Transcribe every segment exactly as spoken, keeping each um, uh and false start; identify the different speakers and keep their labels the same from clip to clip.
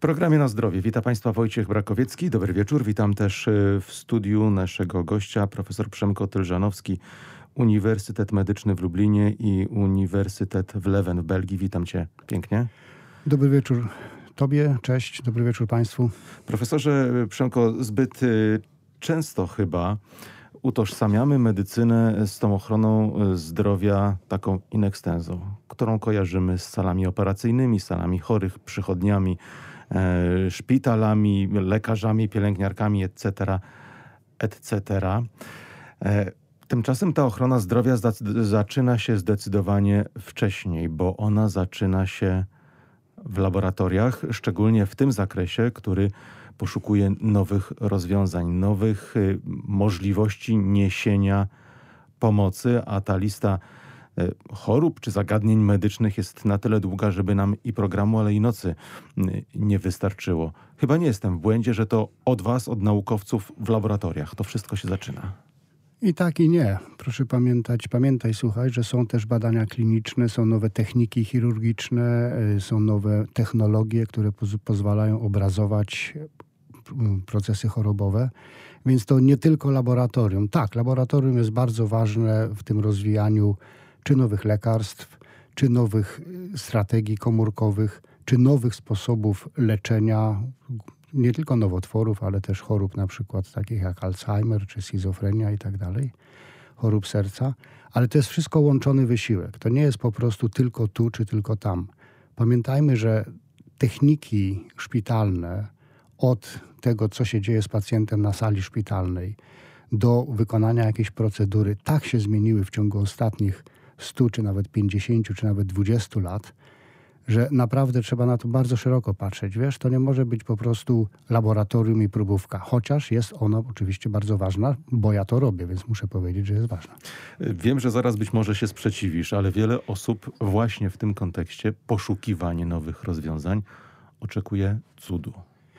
Speaker 1: programie Na Zdrowie wita Państwa Wojciech Brakowiecki. Dobry wieczór. Witam też w studiu naszego gościa, profesor Przemko Tylżanowski, Uniwersytet Medyczny w Lublinie i Uniwersytet w Leuven w Belgii. Witam Cię pięknie.
Speaker 2: Dobry wieczór Tobie, cześć, dobry wieczór Państwu.
Speaker 1: Profesorze Przemko, zbyt często chyba utożsamiamy medycynę z tą ochroną zdrowia taką in extenso, którą kojarzymy z salami operacyjnymi, salami chorych, przychodniami, e, szpitalami, lekarzami, pielęgniarkami, et cetera, et cetera. E, tymczasem ta ochrona zdrowia zda- zaczyna się zdecydowanie wcześniej, bo ona zaczyna się w laboratoriach, szczególnie w tym zakresie, który poszukuje nowych rozwiązań, nowych y, możliwości niesienia pomocy, a ta lista y, chorób czy zagadnień medycznych jest na tyle długa, żeby nam i programu, ale i nocy y, nie wystarczyło. Chyba nie jestem w błędzie, że to od was, od naukowców w laboratoriach to wszystko się zaczyna.
Speaker 2: I tak i nie. Proszę pamiętać, pamiętaj, słuchaj, że są też badania kliniczne, są nowe techniki chirurgiczne, są nowe technologie, które poz- pozwalają obrazować procesy chorobowe. Więc to nie tylko laboratorium. Tak, laboratorium jest bardzo ważne w tym rozwijaniu czy nowych lekarstw, czy nowych strategii komórkowych, czy nowych sposobów leczenia nie tylko nowotworów, ale też chorób na przykład takich jak Alzheimer, czy schizofrenia i tak dalej, chorób serca. Ale to jest wszystko łączony wysiłek. To nie jest po prostu tylko tu, czy tylko tam. Pamiętajmy, że techniki szpitalne od tego, co się dzieje z pacjentem na sali szpitalnej, do wykonania jakiejś procedury, tak się zmieniły w ciągu ostatnich stu, czy nawet pięćdziesięciu, czy nawet dwudziestu lat, że naprawdę trzeba na to bardzo szeroko patrzeć. Wiesz, to nie może być po prostu laboratorium i próbówka, chociaż jest ona oczywiście bardzo ważna, bo ja to robię, więc muszę powiedzieć, że jest ważna.
Speaker 1: Wiem, że zaraz być może się sprzeciwisz, ale wiele osób właśnie w tym kontekście poszukiwanie nowych rozwiązań oczekuje cudu.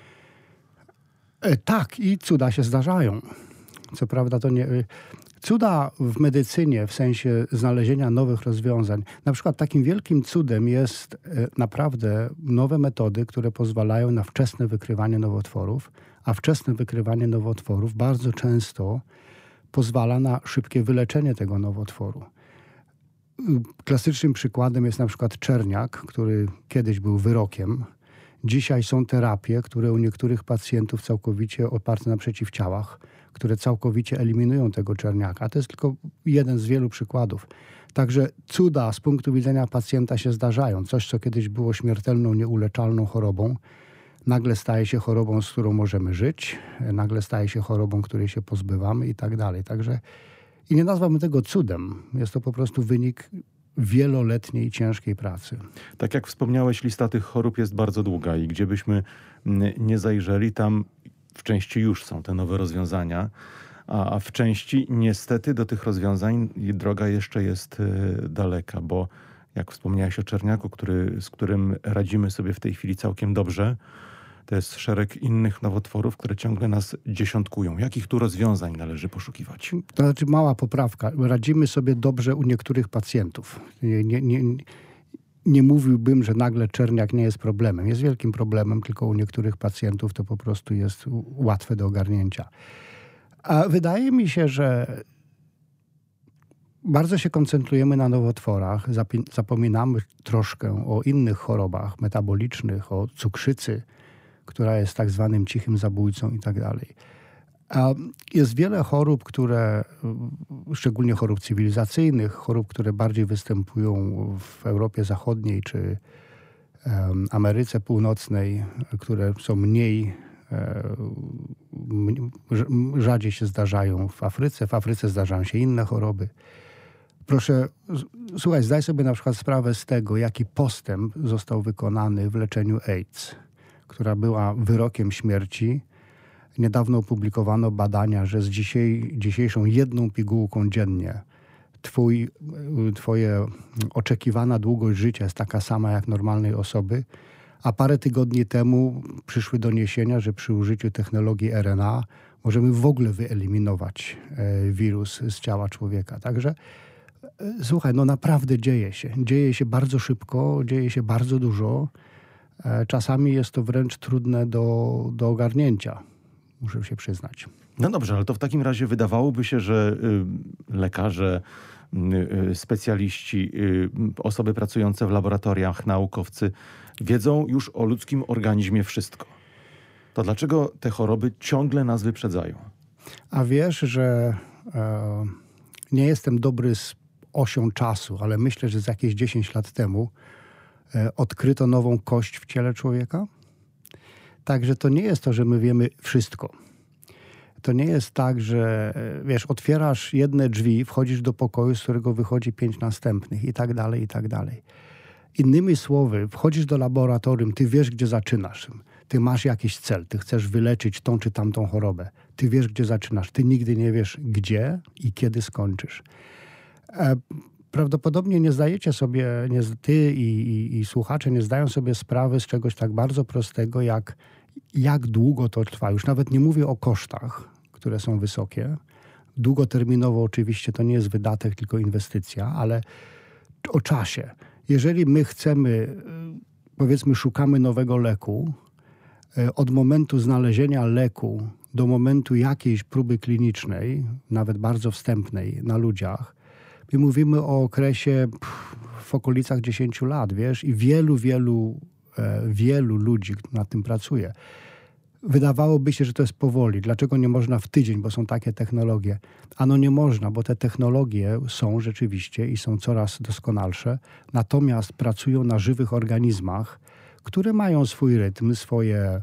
Speaker 2: E, tak, i cuda się zdarzają. Co prawda to nie... Cuda w medycynie, w sensie znalezienia nowych rozwiązań. Na przykład takim wielkim cudem jest naprawdę nowe metody, które pozwalają na wczesne wykrywanie nowotworów, a wczesne wykrywanie nowotworów bardzo często pozwala na szybkie wyleczenie tego nowotworu. Klasycznym przykładem jest na przykład czerniak, który kiedyś był wyrokiem. Dzisiaj są terapie, które u niektórych pacjentów całkowicie oparte na przeciwciałach, które całkowicie eliminują tego czerniaka. To jest tylko jeden z wielu przykładów. Także cuda z punktu widzenia pacjenta się zdarzają. Coś, co kiedyś było śmiertelną, nieuleczalną chorobą, nagle staje się chorobą, z którą możemy żyć, nagle staje się chorobą, której się pozbywamy i tak dalej. Także i nie nazwałbym tego cudem. Jest to po prostu wynik wieloletniej, ciężkiej pracy.
Speaker 1: Tak jak wspomniałeś, lista tych chorób jest bardzo długa i gdzie byśmy nie zajrzeli, tam w części już są te nowe rozwiązania, a w części niestety do tych rozwiązań droga jeszcze jest daleka, bo jak wspomniałeś o czerniaku, który, z którym radzimy sobie w tej chwili całkiem dobrze, to jest szereg innych nowotworów, które ciągle nas dziesiątkują. Jakich tu rozwiązań należy poszukiwać?
Speaker 2: To znaczy mała poprawka. Radzimy sobie dobrze u niektórych pacjentów. Nie, nie, nie, nie mówiłbym, że nagle czerniak nie jest problemem. Jest wielkim problemem, tylko u niektórych pacjentów to po prostu jest łatwe do ogarnięcia. A wydaje mi się, że bardzo się koncentrujemy na nowotworach, zapominamy troszkę o innych chorobach metabolicznych, o cukrzycy, która jest tak zwanym cichym zabójcą i tak dalej. Jest wiele chorób, które, szczególnie chorób cywilizacyjnych, chorób, które bardziej występują w Europie Zachodniej czy um, Ameryce Północnej, które są mniej, um, rzadziej się zdarzają w Afryce. W Afryce zdarzają się inne choroby. Proszę, słuchaj, zdaj sobie na przykład sprawę z tego, jaki postęp został wykonany w leczeniu AIDS, która była wyrokiem śmierci. Niedawno opublikowano badania, że z dzisiaj, dzisiejszą jedną pigułką dziennie twój, twoje oczekiwana długość życia jest taka sama jak normalnej osoby, a parę tygodni temu przyszły doniesienia, że przy użyciu technologii R N A możemy w ogóle wyeliminować wirus z ciała człowieka. Także słuchaj, no naprawdę dzieje się. Dzieje się bardzo szybko, dzieje się bardzo dużo. Czasami jest to wręcz trudne do, do ogarnięcia, muszę się przyznać.
Speaker 1: No dobrze, ale to w takim razie wydawałoby się, że y, lekarze, y, specjaliści, y, osoby pracujące w laboratoriach, naukowcy wiedzą już o ludzkim organizmie wszystko. To dlaczego te choroby ciągle nas wyprzedzają?
Speaker 2: A wiesz, że e, nie jestem dobry z osią czasu, ale myślę, że z jakieś dziesięć lat temu e, odkryto nową kość w ciele człowieka. Także to nie jest to, że my wiemy wszystko. To nie jest tak, że wiesz, otwierasz jedne drzwi, wchodzisz do pokoju, z którego wychodzi pięć następnych i tak dalej, i tak dalej. Innymi słowy, wchodzisz do laboratorium, ty wiesz, gdzie zaczynasz. Ty masz jakiś cel, ty chcesz wyleczyć tą czy tamtą chorobę. Ty wiesz, gdzie zaczynasz. Ty nigdy nie wiesz, gdzie i kiedy skończysz. E, prawdopodobnie nie zdajecie sobie, nie, ty i, i, i słuchacze nie zdają sobie sprawy z czegoś tak bardzo prostego, jak jak długo to trwa. Już nawet nie mówię o kosztach, które są wysokie. Długoterminowo oczywiście to nie jest wydatek, tylko inwestycja, ale o czasie. Jeżeli my chcemy, powiedzmy, szukamy nowego leku, od momentu znalezienia leku do momentu jakiejś próby klinicznej, nawet bardzo wstępnej na ludziach, my mówimy o okresie pff, w okolicach dziesięciu lat, wiesz, i wielu, wielu wielu ludzi nad tym pracuje. Wydawałoby się, że to jest powoli. Dlaczego nie można w tydzień, bo są takie technologie? Ano nie można, bo te technologie są rzeczywiście i są coraz doskonalsze, natomiast pracują na żywych organizmach, które mają swój rytm, swoje,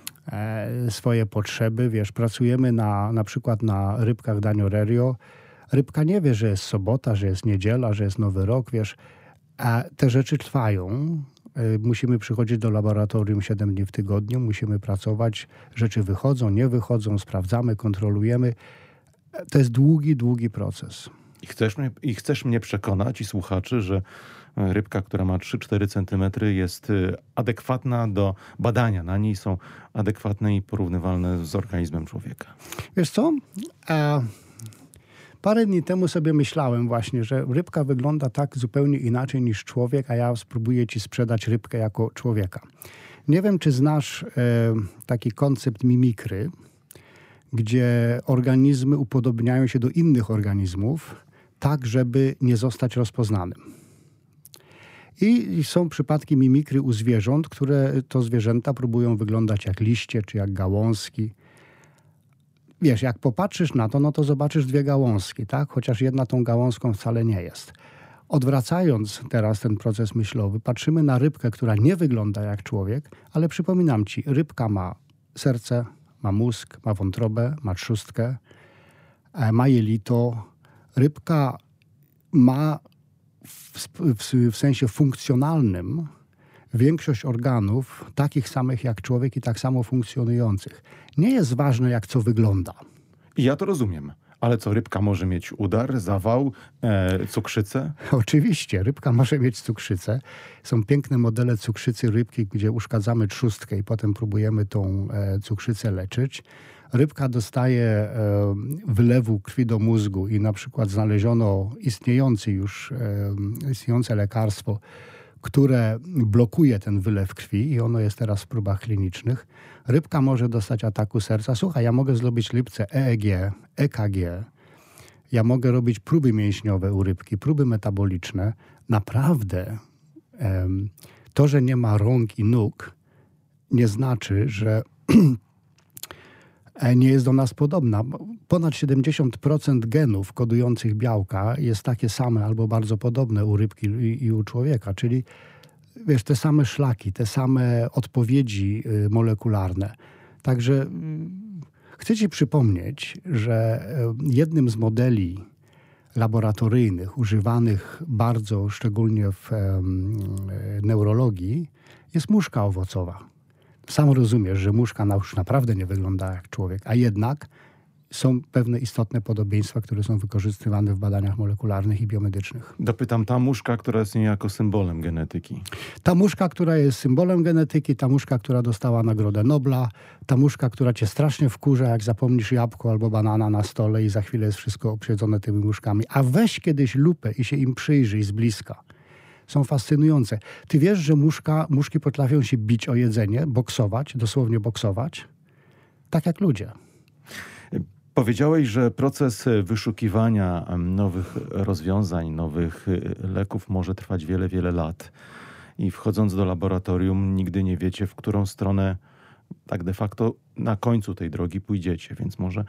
Speaker 2: e, swoje potrzeby. Wiesz, pracujemy na, na przykład na rybkach Danio Rerio. Rybka nie wie, że jest sobota, że jest niedziela, że jest nowy rok, wiesz. A te rzeczy trwają. Musimy przychodzić do laboratorium siedem dni w tygodniu, musimy pracować, rzeczy wychodzą, nie wychodzą, sprawdzamy, kontrolujemy. To jest długi, długi proces.
Speaker 1: I chcesz mnie, i chcesz mnie przekonać i słuchaczy, że rybka, która ma trzy cztery centymetry jest adekwatna do badania. Na niej są adekwatne i porównywalne z organizmem człowieka.
Speaker 2: Wiesz co? A... Parę dni temu sobie myślałem właśnie, że rybka wygląda tak zupełnie inaczej niż człowiek, a ja spróbuję ci sprzedać rybkę jako człowieka. Nie wiem, czy znasz e, taki koncept mimikry, gdzie organizmy upodobniają się do innych organizmów, tak, żeby nie zostać rozpoznanym. I są przypadki mimikry u zwierząt, które to zwierzęta próbują wyglądać jak liście czy jak gałązki. Wiesz, jak popatrzysz na to, no to zobaczysz dwie gałązki, tak? Chociaż jedna tą gałązką wcale nie jest. Odwracając teraz ten proces myślowy, patrzymy na rybkę, która nie wygląda jak człowiek, ale przypominam ci, rybka ma serce, ma mózg, ma wątrobę, ma trzustkę, ma jelito. Rybka ma w, w, w sensie funkcjonalnym większość organów takich samych jak człowiek i tak samo funkcjonujących. Nie jest ważne, jak co wygląda.
Speaker 1: I ja to rozumiem. Ale co, rybka może mieć udar, zawał, e, cukrzycę?
Speaker 2: Oczywiście, rybka może mieć cukrzycę. Są piękne modele cukrzycy rybki, gdzie uszkadzamy trzustkę i potem próbujemy tą e, cukrzycę leczyć. Rybka dostaje e, wylewu krwi do mózgu i na przykład znaleziono istniejący już, e, istniejące lekarstwo, które blokuje ten wylew krwi i ono jest teraz w próbach klinicznych. Rybka może dostać ataku serca. Słuchaj, ja mogę zrobić rybce E E G, E K G. Ja mogę robić próby mięśniowe u rybki, próby metaboliczne. Naprawdę em, to, że nie ma rąk i nóg, nie znaczy, że nie jest do nas podobna. Ponad siedemdziesiąt procent genów kodujących białka jest takie same albo bardzo podobne u rybki i, i u człowieka. Czyli wiesz, te same szlaki, te same odpowiedzi molekularne. Także chcę ci przypomnieć, że jednym z modeli laboratoryjnych używanych bardzo szczególnie w neurologii jest muszka owocowa. Sam rozumiesz, że muszka już naprawdę nie wygląda jak człowiek, a jednak są pewne istotne podobieństwa, które są wykorzystywane w badaniach molekularnych i biomedycznych.
Speaker 1: Dopytam, ta muszka, która jest niejako symbolem genetyki.
Speaker 2: Ta muszka, która jest symbolem genetyki, ta muszka, która dostała Nagrodę Nobla, ta muszka, która cię strasznie wkurza, jak zapomnisz jabłko albo banana na stole i za chwilę jest wszystko obsiedzone tymi muszkami. A weź kiedyś lupę i się im przyjrzyj z bliska. są fascynujące. Ty wiesz, że muszka, muszki potrafią się bić o jedzenie, boksować, dosłownie boksować? Tak jak ludzie.
Speaker 1: Powiedziałeś, że proces wyszukiwania nowych rozwiązań, nowych leków może trwać wiele, wiele lat. I wchodząc do laboratorium nigdy nie wiecie, w którą stronę tak de facto na końcu tej drogi pójdziecie. Więc może,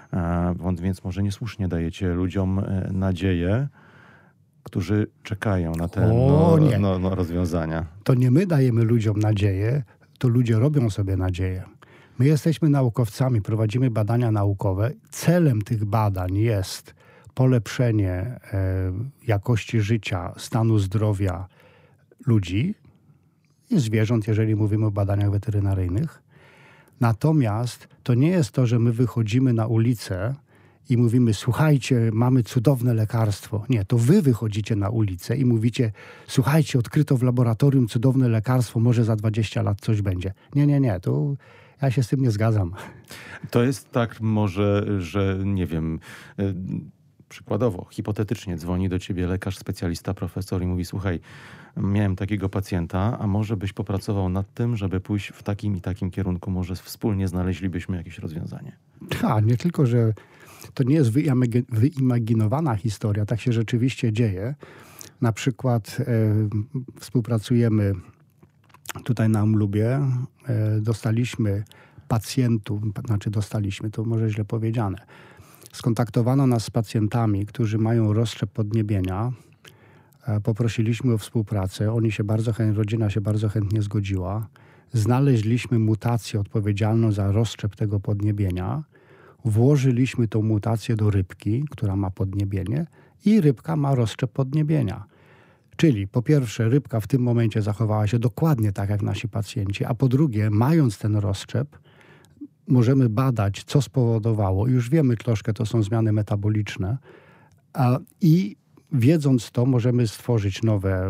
Speaker 1: więc może niesłusznie dajecie ludziom nadzieję, którzy czekają na te
Speaker 2: O,
Speaker 1: no,
Speaker 2: nie.
Speaker 1: no, no, rozwiązania.
Speaker 2: To nie my dajemy ludziom nadzieję, to ludzie robią sobie nadzieję. My jesteśmy naukowcami, prowadzimy badania naukowe. Celem tych badań jest polepszenie e, jakości życia, stanu zdrowia ludzi i zwierząt, jeżeli mówimy o badaniach weterynaryjnych. Natomiast to nie jest to, że my wychodzimy na ulicę i mówimy, słuchajcie, mamy cudowne lekarstwo. Nie, to wy wychodzicie na ulicę i mówicie, słuchajcie, odkryto w laboratorium cudowne lekarstwo, może za dwadzieścia lat coś będzie. Nie, nie, nie, to ja się z tym nie zgadzam.
Speaker 1: To jest tak może, że nie wiem, y, przykładowo, hipotetycznie dzwoni do ciebie lekarz, specjalista, profesor i mówi, słuchaj, miałem takiego pacjenta, a może byś popracował nad tym, żeby pójść w takim i takim kierunku, może wspólnie znaleźlibyśmy jakieś rozwiązanie.
Speaker 2: A, nie tylko, że to nie jest wyimaginowana historia, tak się rzeczywiście dzieje. Na przykład e, współpracujemy tutaj na Umlubie, e, dostaliśmy pacjentów, znaczy dostaliśmy, to może źle powiedziane. Skontaktowano nas z pacjentami, którzy mają rozszczep podniebienia. E, poprosiliśmy o współpracę. Oni się bardzo chętnie, rodzina się bardzo chętnie zgodziła. Znaleźliśmy mutację odpowiedzialną za rozszczep tego podniebienia. Włożyliśmy tą mutację do rybki, która ma podniebienie i rybka ma rozszczep podniebienia. Czyli po pierwsze rybka w tym momencie zachowała się dokładnie tak jak nasi pacjenci, a po drugie mając ten rozszczep możemy badać, co spowodowało. Już wiemy troszkę, to są zmiany metaboliczne a, i wiedząc to możemy stworzyć nowe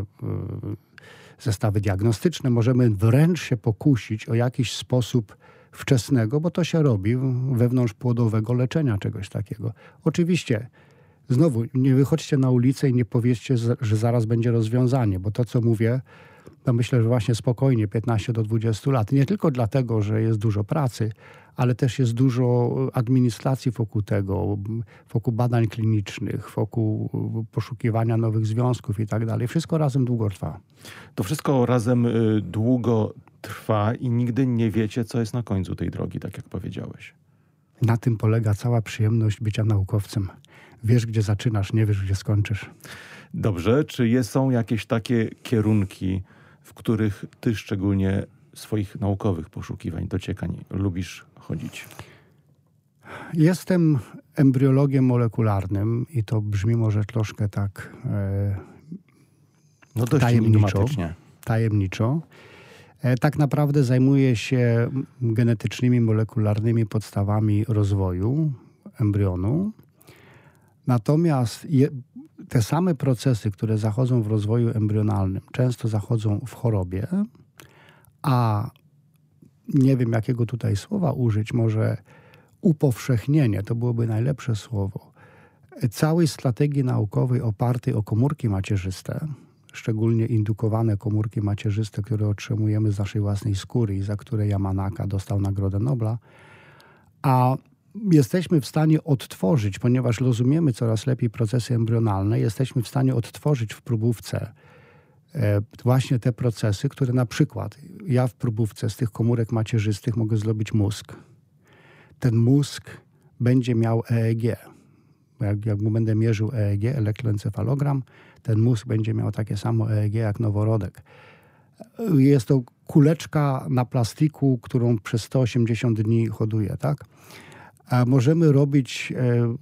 Speaker 2: y, zestawy diagnostyczne, możemy wręcz się pokusić o jakiś sposób wczesnego, bo to się robi wewnątrzpłodowego leczenia czegoś takiego. Oczywiście, znowu, nie wychodźcie na ulicę i nie powiedzcie, że zaraz będzie rozwiązanie, bo to, co mówię, to myślę, że właśnie spokojnie piętnaście do dwudziestu lat. Nie tylko dlatego, że jest dużo pracy, ale też jest dużo administracji wokół tego, wokół badań klinicznych, wokół poszukiwania nowych związków i tak dalej. Wszystko razem długo trwa.
Speaker 1: To wszystko razem y, długo trwa i nigdy nie wiecie, co jest na końcu tej drogi, tak jak powiedziałeś.
Speaker 2: Na tym polega cała przyjemność bycia naukowcem. Wiesz, gdzie zaczynasz, nie wiesz, gdzie skończysz.
Speaker 1: Dobrze. Czy jest, są jakieś takie kierunki, w których ty szczególnie swoich naukowych poszukiwań, dociekań lubisz chodzić?
Speaker 2: Jestem embriologiem molekularnym i to brzmi może troszkę tak e,
Speaker 1: no dość
Speaker 2: tajemniczo. tajemniczo. E, tak naprawdę zajmuję się genetycznymi, molekularnymi podstawami rozwoju embrionu. Natomiast je, te same procesy, które zachodzą w rozwoju embrionalnym, często zachodzą w chorobie, a nie wiem, jakiego tutaj słowa użyć, może upowszechnienie, to byłoby najlepsze słowo, całej strategii naukowej opartej o komórki macierzyste, szczególnie indukowane komórki macierzyste, które otrzymujemy z naszej własnej skóry i za które Yamanaka dostał Nagrodę Nobla, a jesteśmy w stanie odtworzyć, ponieważ rozumiemy coraz lepiej procesy embrionalne, jesteśmy w stanie odtworzyć w próbówce e, właśnie te procesy, które na przykład ja w próbówce z tych komórek macierzystych mogę zrobić mózg. Ten mózg będzie miał E E G. Jak, jak mu będę mierzył E E G, elektroencefalogram, ten mózg będzie miał takie samo E E G jak noworodek. Jest to kuleczka na plastiku, którą przez sto osiemdziesiąt dni hoduje, tak? A możemy robić e,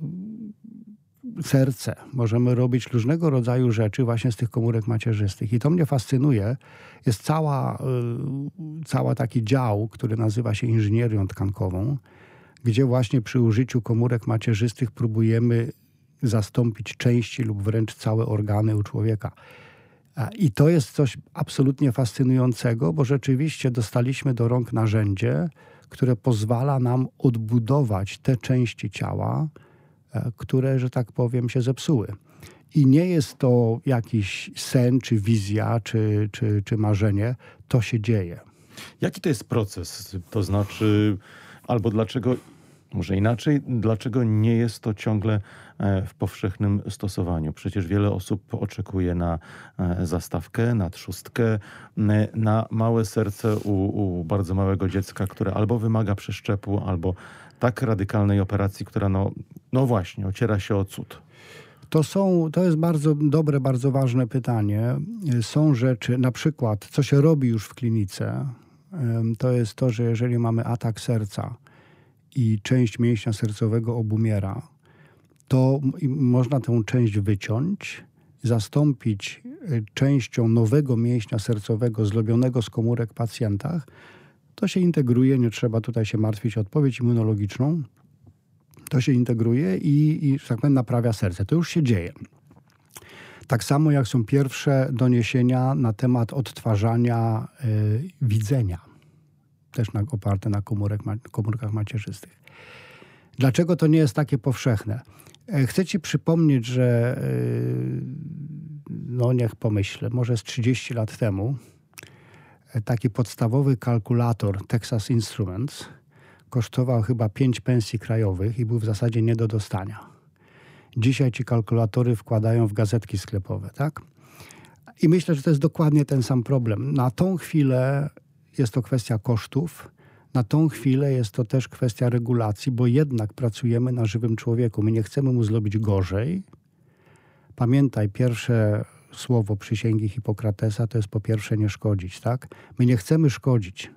Speaker 2: serce, możemy robić różnego rodzaju rzeczy właśnie z tych komórek macierzystych. I to mnie fascynuje. Jest cała, y, cała taki dział, który nazywa się inżynierią tkankową, gdzie właśnie przy użyciu komórek macierzystych próbujemy zastąpić części lub wręcz całe organy u człowieka. I to jest coś absolutnie fascynującego, bo rzeczywiście dostaliśmy do rąk narzędzie, które pozwala nam odbudować te części ciała, które, że tak powiem, się zepsuły. I nie jest to jakiś sen, czy wizja, czy, czy, czy marzenie. To się dzieje.
Speaker 1: Jaki to jest proces? To znaczy, albo dlaczego, może inaczej, dlaczego nie jest to ciągle w powszechnym stosowaniu? Przecież wiele osób oczekuje na zastawkę, na trzustkę, na małe serce u, u bardzo małego dziecka, które albo wymaga przeszczepu, albo tak radykalnej operacji, która no, no właśnie, ociera się o cud.
Speaker 2: To są, to jest bardzo dobre, bardzo ważne pytanie. Są rzeczy, na przykład, co się robi już w klinice, to jest to, że jeżeli mamy atak serca i część mięśnia sercowego obumiera, to można tę część wyciąć, zastąpić częścią nowego mięśnia sercowego zrobionego z komórek pacjenta. To się integruje, nie trzeba tutaj się martwić o odpowiedź immunologiczną. To się integruje i, i że tak powiem, naprawia serce. To już się dzieje. Tak samo jak są pierwsze doniesienia na temat odtwarzania y, widzenia. Też na, oparte na komórek, komórkach macierzystych. Dlaczego to nie jest takie powszechne? Chcę ci przypomnieć, że y, no niech pomyślę, może z trzydzieści lat temu taki podstawowy kalkulator Texas Instruments kosztował chyba pięć pensji krajowych i był w zasadzie nie do dostania. Dzisiaj ci kalkulatory wkładają w gazetki sklepowe, tak? I myślę, że to jest dokładnie ten sam problem. Na tą chwilę jest to kwestia kosztów, na tą chwilę jest to też kwestia regulacji, bo jednak pracujemy na żywym człowieku. My nie chcemy mu zrobić gorzej. Pamiętaj, pierwsze słowo przysięgi Hipokratesa to jest po pierwsze nie szkodzić, tak? My nie chcemy szkodzić.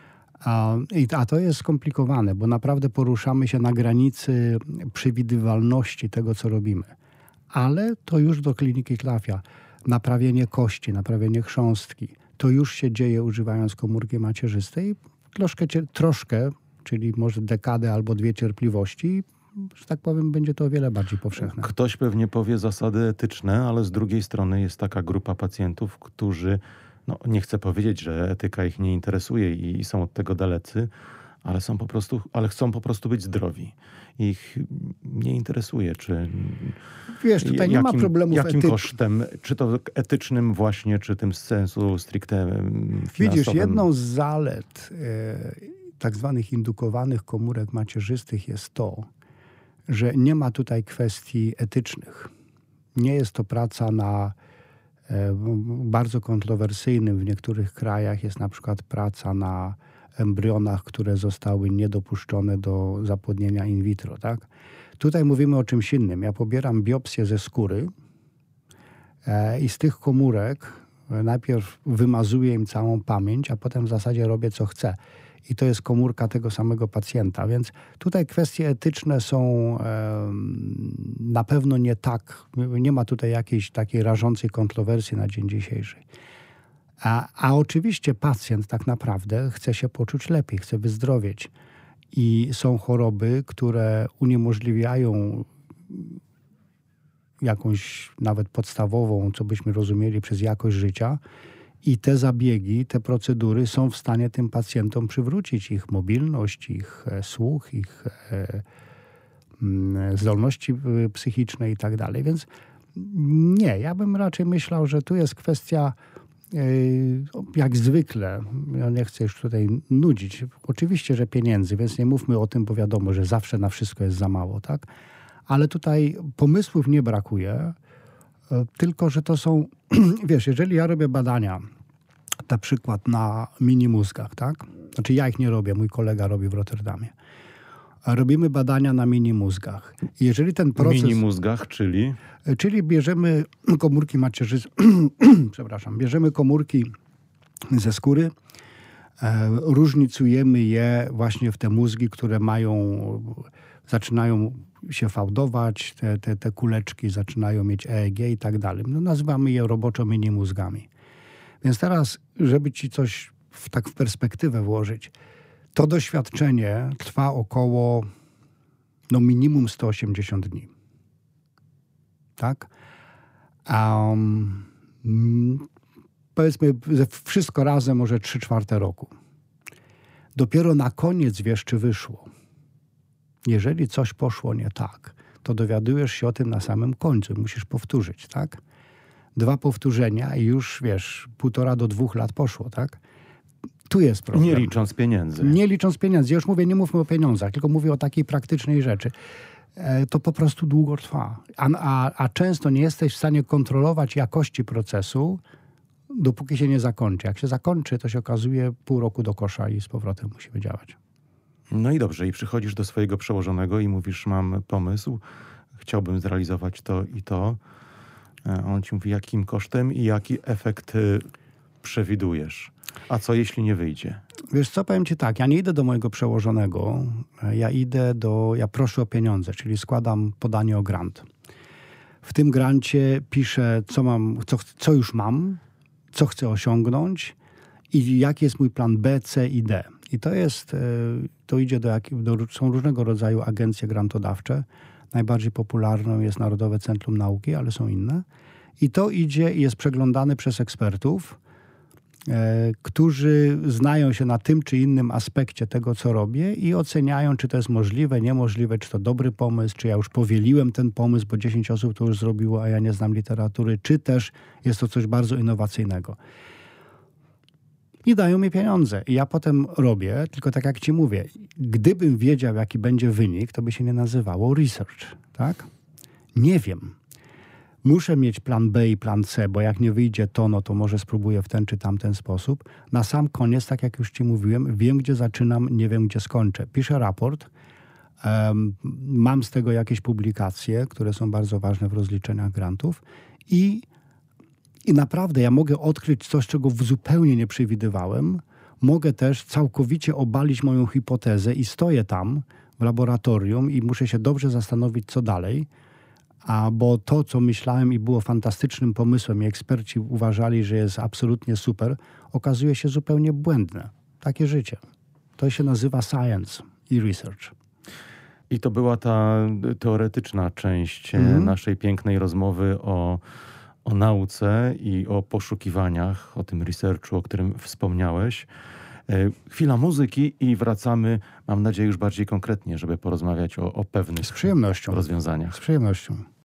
Speaker 2: A, a to jest skomplikowane, bo naprawdę poruszamy się na granicy przewidywalności tego, co robimy. Ale to już do kliniki trafia. Naprawienie kości, naprawienie chrząstki. To już się dzieje używając komórki macierzystej. Troszkę, troszkę, czyli może dekadę albo dwie cierpliwości, że tak powiem, będzie to o wiele bardziej powszechne.
Speaker 1: Ktoś pewnie powie zasady etyczne, ale z drugiej strony jest taka grupa pacjentów, którzy, no nie chcę powiedzieć, że etyka ich nie interesuje i są od tego dalecy, ale są po prostu, ale chcą po prostu być zdrowi. Ich nie interesuje, czy...
Speaker 2: Wiesz, tutaj
Speaker 1: jakim,
Speaker 2: nie ma problemów
Speaker 1: Jakim
Speaker 2: etycznych.
Speaker 1: kosztem, czy to etycznym właśnie, czy tym z sensu stricte finansowym.
Speaker 2: Widzisz, jedną z zalet e, tak zwanych indukowanych komórek macierzystych jest to, że nie ma tutaj kwestii etycznych. Nie jest to praca na e, bardzo kontrowersyjnym w niektórych krajach. Jest na przykład praca na embrionach, które zostały niedopuszczone do zapłodnienia in vitro, tak? Tutaj mówimy o czymś innym. Ja pobieram biopsję ze skóry e, i z tych komórek e, najpierw wymazuję im całą pamięć, a potem w zasadzie robię co chcę. I to jest komórka tego samego pacjenta. Więc tutaj kwestie etyczne są e, na pewno nie tak, nie ma tutaj jakiejś takiej rażącej kontrowersji na dzień dzisiejszy. A, a oczywiście pacjent tak naprawdę chce się poczuć lepiej, chce wyzdrowieć. I są choroby, które uniemożliwiają jakąś nawet podstawową, co byśmy rozumieli przez jakość życia. I te zabiegi, te procedury są w stanie tym pacjentom przywrócić ich mobilność, ich słuch, ich e, zdolności psychiczne i tak dalej. Więc nie, ja bym raczej myślał, że tu jest kwestia jak zwykle, ja nie chcę już tutaj nudzić, oczywiście, że pieniędzy, więc nie mówmy o tym, bo wiadomo, że zawsze na wszystko jest za mało, tak? Ale tutaj pomysłów nie brakuje, tylko że to są, wiesz, jeżeli ja robię badania, na przykład na mini mózgach, tak? Znaczy ja ich nie robię, mój kolega robi w Rotterdamie. Robimy badania na mini mózgach. Jeżeli ten proces...
Speaker 1: Mini mózgach, czyli?
Speaker 2: Czyli bierzemy komórki macierzyste, przepraszam, bierzemy komórki ze skóry, e, różnicujemy je właśnie w te mózgi, które mają, zaczynają się fałdować, te, te, te kuleczki zaczynają mieć E E G i tak dalej. No, nazywamy je roboczo mini mózgami. Więc teraz, żeby ci coś w, tak w perspektywę włożyć, to doświadczenie trwa około no minimum sto osiemdziesiąt dni. Tak? Um, powiedzmy, wszystko razem może trzy czwarte roku. Dopiero na koniec wiesz, czy wyszło. Jeżeli coś poszło nie tak, to dowiadujesz się o tym na samym końcu. Musisz powtórzyć, tak? Dwa powtórzenia i już, wiesz, półtora do dwóch lat poszło, tak? Tu jest problem.
Speaker 1: Nie licząc pieniędzy.
Speaker 2: Nie licząc pieniędzy. Ja już mówię, nie mówmy o pieniądzach, tylko mówię o takiej praktycznej rzeczy. E, to po prostu długo trwa. A, a, a często nie jesteś w stanie kontrolować jakości procesu, dopóki się nie zakończy. Jak się zakończy, to się okazuje pół roku do kosza i z powrotem musimy działać.
Speaker 1: No i dobrze, i przychodzisz do swojego przełożonego i mówisz, mam pomysł, chciałbym zrealizować to i to. A on ci mówi, jakim kosztem i jaki efekt y, przewidujesz. A co jeśli nie wyjdzie?
Speaker 2: Wiesz co, powiem ci tak, ja nie idę do mojego przełożonego, ja idę do, ja proszę o pieniądze, czyli składam podanie o grant. W tym grancie piszę, co mam, co, co już mam, co chcę osiągnąć i jaki jest mój plan B, C i D. I to jest, to idzie do, do są różnego rodzaju agencje grantodawcze. Najbardziej popularną jest Narodowe Centrum Nauki, ale są inne. I to idzie i jest przeglądane przez ekspertów, e, którzy znają się na tym czy innym aspekcie tego, co robię i oceniają, czy to jest możliwe, niemożliwe, czy to dobry pomysł, czy ja już powieliłem ten pomysł, bo dziesięć osób to już zrobiło, a ja nie znam literatury, czy też jest to coś bardzo innowacyjnego. I dają mi pieniądze. I ja potem robię, tylko tak jak ci mówię, gdybym wiedział, jaki będzie wynik, to by się nie nazywało research, tak? Nie wiem. Muszę mieć plan B i plan C, bo jak nie wyjdzie to, no to może spróbuję w ten czy tamten sposób. Na sam koniec, tak jak już ci mówiłem, wiem, gdzie zaczynam, nie wiem, gdzie skończę. Piszę raport, um, mam z tego jakieś publikacje, które są bardzo ważne w rozliczeniach grantów i I naprawdę ja mogę odkryć coś, czego zupełnie nie przewidywałem. Mogę też całkowicie obalić moją hipotezę i stoję tam w laboratorium i muszę się dobrze zastanowić, co dalej. A bo to, co myślałem i było fantastycznym pomysłem i eksperci uważali, że jest absolutnie super, okazuje się zupełnie błędne. Takie życie. To się nazywa science i research.
Speaker 1: I to była ta teoretyczna część
Speaker 2: Mhm.
Speaker 1: naszej pięknej rozmowy o o nauce i o poszukiwaniach, o tym researchu, o którym wspomniałeś. Chwila muzyki i wracamy, mam nadzieję, już bardziej konkretnie, żeby porozmawiać o, o pewnych
Speaker 2: Z przyjemnością.
Speaker 1: rozwiązaniach.
Speaker 2: Z przyjemnością.